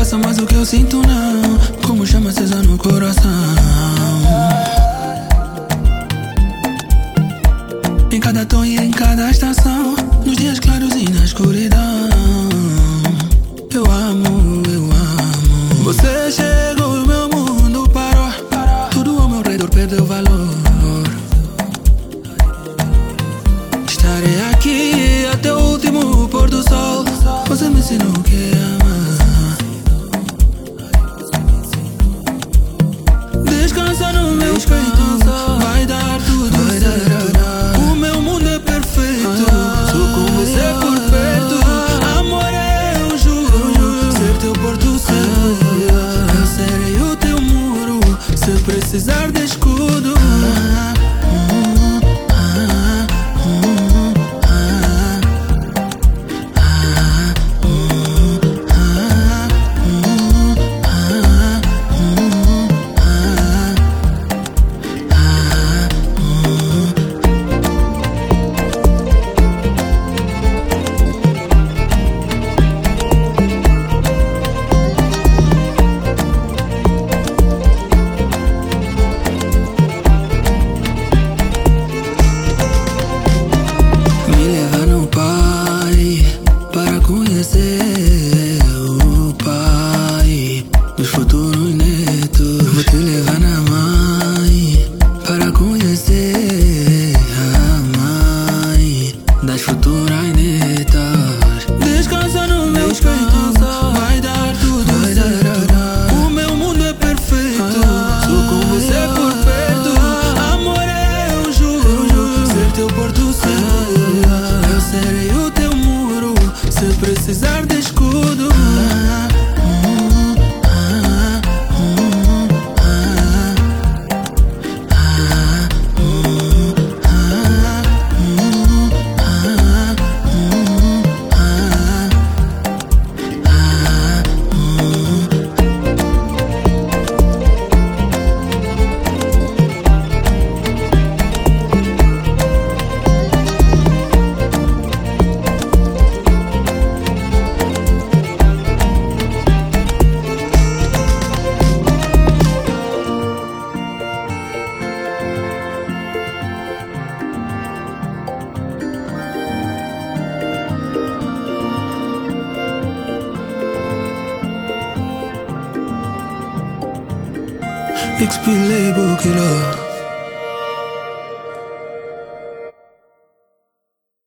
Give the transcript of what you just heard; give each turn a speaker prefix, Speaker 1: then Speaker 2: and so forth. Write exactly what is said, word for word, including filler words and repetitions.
Speaker 1: passa, mas o que eu sinto não. Como chama acesa no coração. Em cada tom e em cada estação, nos dias claros e na escuridão. Eu amo, eu amo. Você chegou e o meu mundo parou. Tudo ao meu redor perdeu valor. Estarei aqui até o último pôr do sol. Você me ensinou o que é amar. Descansa no meu peito, vai dar tudo certo. O meu mundo é perfeito, sou com você por perto. Amor, eu juro, ser teu porto seguro. Eu serei o teu muro, se precisar de escudo. Conhecer o pai dos futuros netos. Vou te levar na mãe para conhecer a mãe das futuras netas. Descansa no meu peito, vai dar tudo certo. O meu mundo é perfeito, sou com você por perto. Amor, eu juro, ser teu porto seguro. Eu serei o teu muro, se precisar de escudo. X P Label Killer.